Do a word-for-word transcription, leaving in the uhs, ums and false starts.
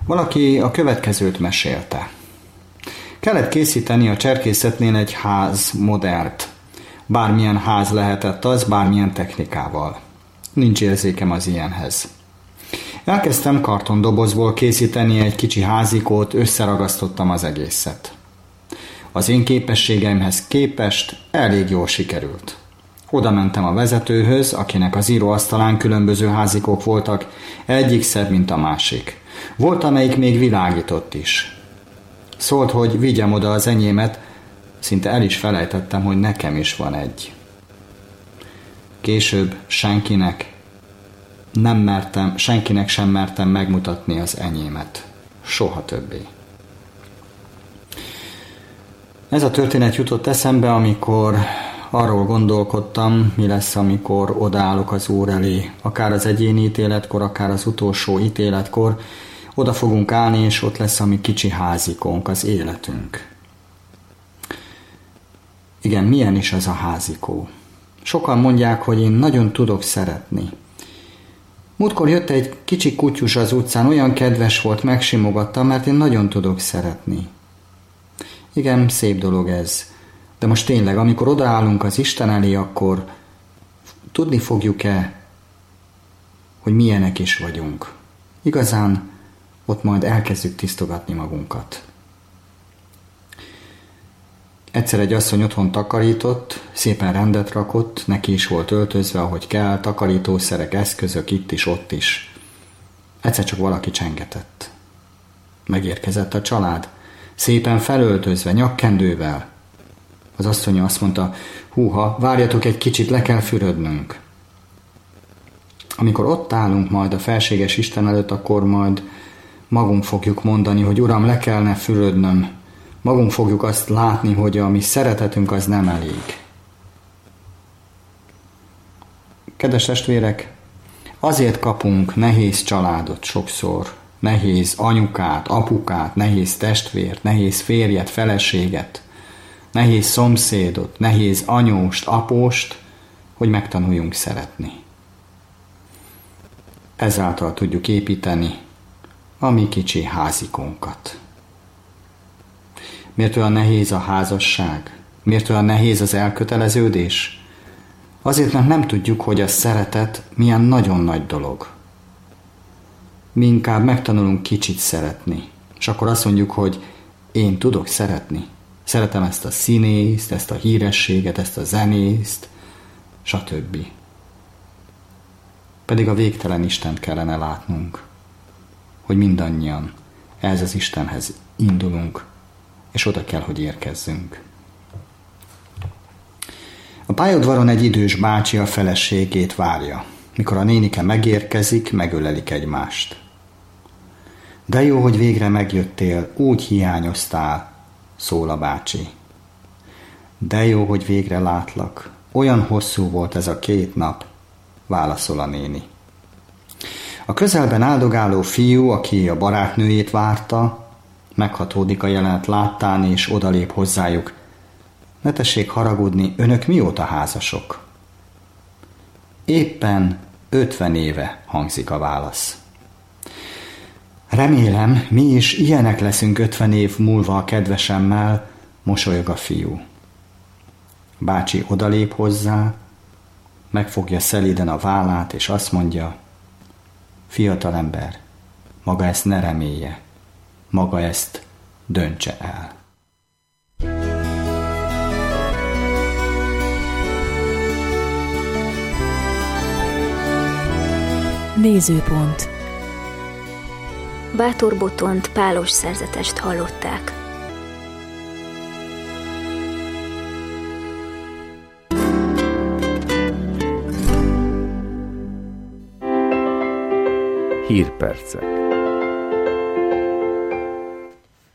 Valaki a következőt mesélte. Kellett készíteni a cserkészetnél egy ház modellt. Bármilyen ház lehetett az, bármilyen technikával. Nincs érzékem az ilyenhez. Elkezdtem kartondobozból készíteni egy kicsi házikót, összeragasztottam az egészet. Az én képességeimhez képest elég jól sikerült. Oda mentem a vezetőhöz, akinek az íróasztalán különböző házikók voltak, egyik szebb, mint a másik. Volt, amelyik még világított is. Szólt, hogy vigyem oda az enyémet, szinte el is felejtettem, hogy nekem is van egy. Később senkinek nem mertem, senkinek sem mertem megmutatni az enyémet. Soha többé. Ez a történet jutott eszembe, amikor arról gondolkodtam, mi lesz, amikor odaállok az Úr elé. Akár az egyéni ítéletkor, akár az utolsó ítéletkor, oda fogunk állni, és ott lesz a mi kicsi házikónk, az életünk. Igen, milyen is az a házikó? Sokan mondják, hogy én nagyon tudok szeretni. Múltkor jött egy kicsi kutyus az utcán, olyan kedves volt, megsimogattam, mert én nagyon tudok szeretni. Igen, szép dolog ez. De most tényleg, amikor odaállunk az Isten elé, akkor tudni fogjuk-e, hogy milyenek is vagyunk. Igazán ott majd elkezdjük tisztogatni magunkat. Egyszer egy asszony otthon takarított, szépen rendet rakott, neki is volt öltözve, ahogy kell, takarítószerek, eszközök itt is, ott is. Egyszer csak valaki csengetett. Megérkezett a család, szépen felöltözve, nyakkendővel. Az asszony azt mondta, húha, várjatok egy kicsit, le kell fürödnünk. Amikor ott állunk majd a felséges Isten előtt, akkor majd magunk fogjuk mondani, hogy Uram, le kellene fürödnöm. Magunk fogjuk azt látni, hogy a mi szeretetünk az nem elég. Kedves testvérek, azért kapunk nehéz családot sokszor, nehéz anyukát, apukát, nehéz testvért, nehéz férjet, feleséget, nehéz szomszédot, nehéz anyóst, apóst, hogy megtanuljunk szeretni. Ezáltal tudjuk építeni a mi kicsi házikónkat. Miért olyan nehéz a házasság? Miért olyan nehéz az elköteleződés? Azért, mert nem tudjuk, hogy a szeretet milyen nagyon nagy dolog. Mi inkább megtanulunk kicsit szeretni, és akkor azt mondjuk, hogy én tudok szeretni. Szeretem ezt a színészt, ezt a hírességet, ezt a zenészt, stb. Pedig a végtelen Istent kellene látnunk, hogy mindannyian ehhez az Istenhez indulunk, és oda kell, hogy érkezzünk. A pályaudvaron egy idős bácsi a feleségét várja. Mikor a nénike megérkezik, megölelik egymást. De jó, hogy végre megjöttél, úgy hiányoztál, szól a bácsi. De jó, hogy végre látlak, olyan hosszú volt ez a két nap, válaszol a néni. A közelben áldogáló fiú, aki a barátnőjét várta, meghatódik a jelenet láttán, és odalép hozzájuk. Ne tessék haragudni, önök mióta házasok? Éppen ötven éve, hangzik a válasz. Remélem, mi is ilyenek leszünk ötven év múlva a kedvesemmel, mosolyog a fiú. Bácsi odalép hozzá, megfogja szelíden a vállát, és azt mondja, fiatalember, maga ezt ne remélje, maga ezt döntse el. Nézőpont. Bátor Botont pálos szerzetest hallották. Hírpercek.